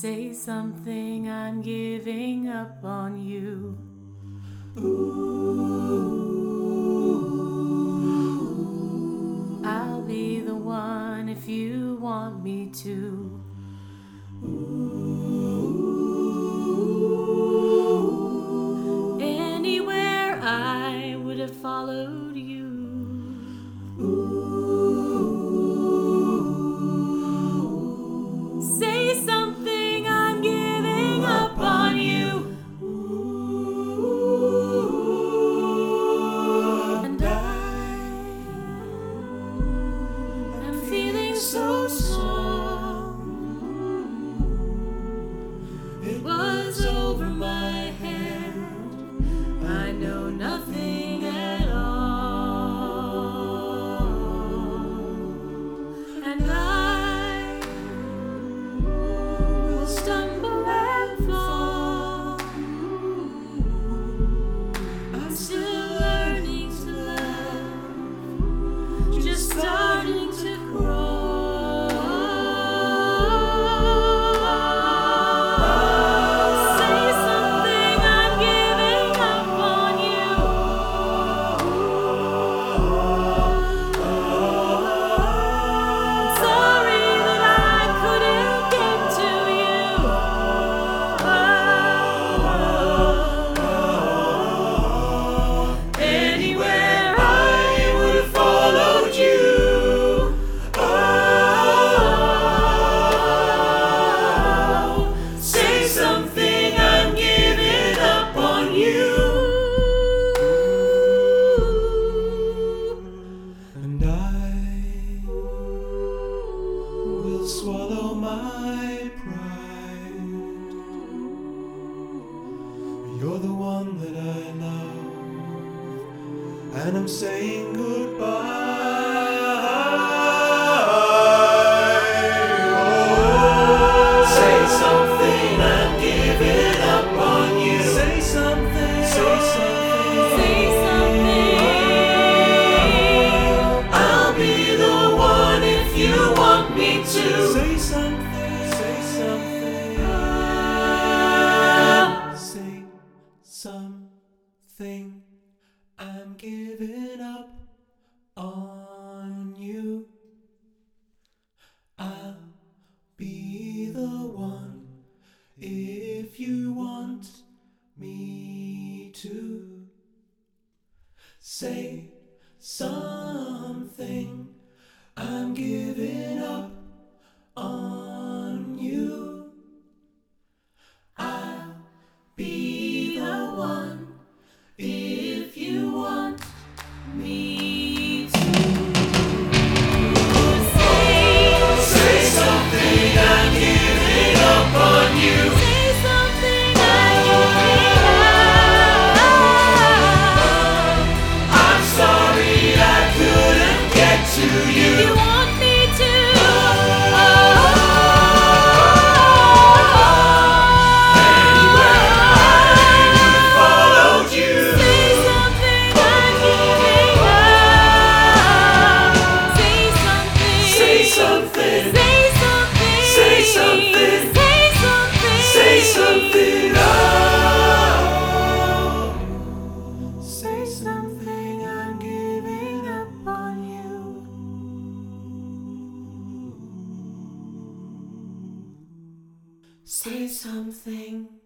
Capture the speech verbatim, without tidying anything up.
Say something, I'm giving up on you. Ooh, I'll be the one if you want me to. Ooh, anywhere I would have followed you. Ooh, say something, I'm giving up on you. Ooh, and I am feeling so small. It was over my head. I know nothing at all, and I will stumble and fall. I'm still learning to love, just starting to crawl. Swallow my pride. You're the one that I love, and I'm saying goodbye. Oh, say something, I'm giving up on you. Say something, say something, Say something. I'll be the one if you want me to. Say something, say something, say something, I'm giving up on you. I'll be the one if you want me to. Say something, I'm giving up on you. I'll be the one if you want me to. Say, say something, I'm giving up on you. Say something, I'm giving up. I'm sorry I couldn't get to you. If you want me to. Say something.